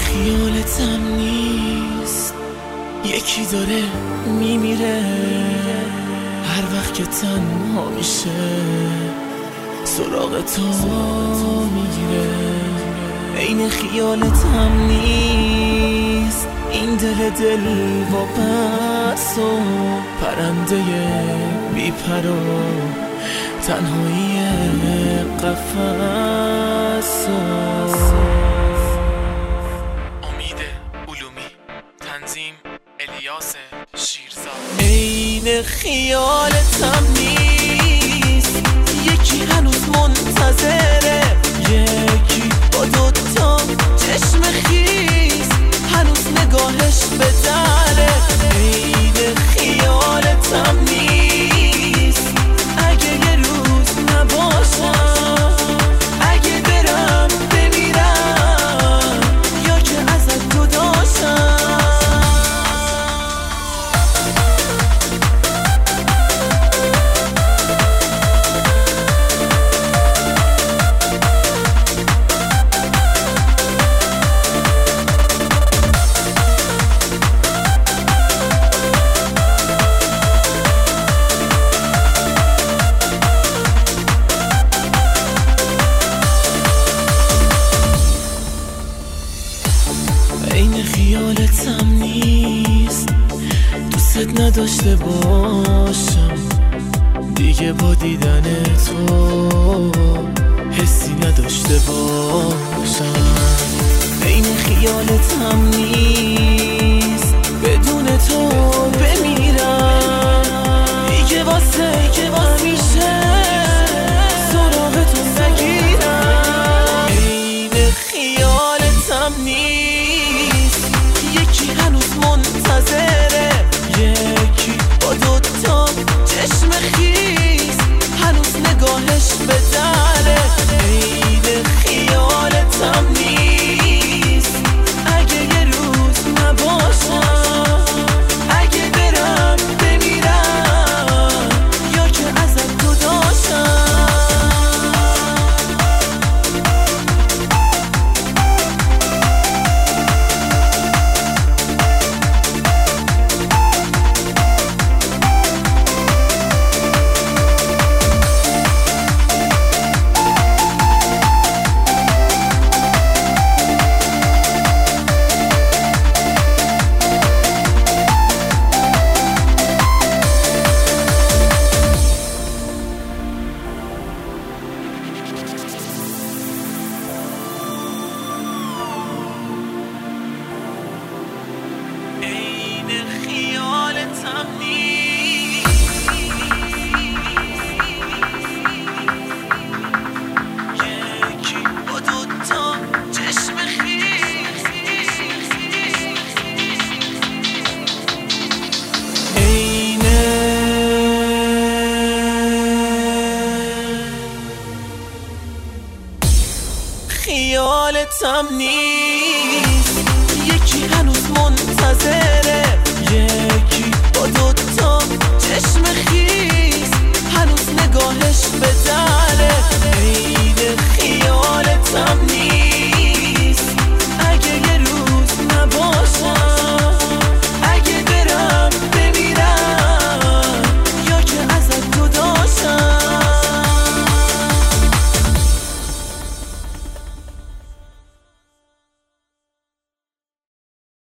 خیالتم نیست، یکی داره میمیره هر وقت که تنها میشه، سراغ تو میگیره. عین خیالتم نیست، این دل واپس و پرنده بی پر و تنهایی قفس. امید علومی، تنظیم الیاس شیرزاد. عین خیالتم نیست، یکی هنوز منتظره، یکی با دوتا چشم خیس هنوز نگاهش به دره. عین خیالتم نیست، اگه یه روز نباشم، اگه برم بمیرم یا که ازت جداشم. عین خیالتم نیست، دوست نداشته باشم دیگه، با دیدن تو حسی نداشته باشم. عین خیالتم نیست، بدون تو بمیرم دیگه، واسه همیشه سراغ تو نگیرم. عین خیالتم نیست، یکی هنوز منتظره، یکی با دوتا چشم خیس هنوز نگاهش به دره. عین خیالتم نیست، اگه یه روز نباشم، اگه برم بمیرم یا که ازت جداشم. عین خیالتم نیست، یکی با دوتا چشم خیس. عین خیالتم نیست، یکی هنوز منتظره، یکی با دوتا چشم خیس هنوز نگاهش به دره.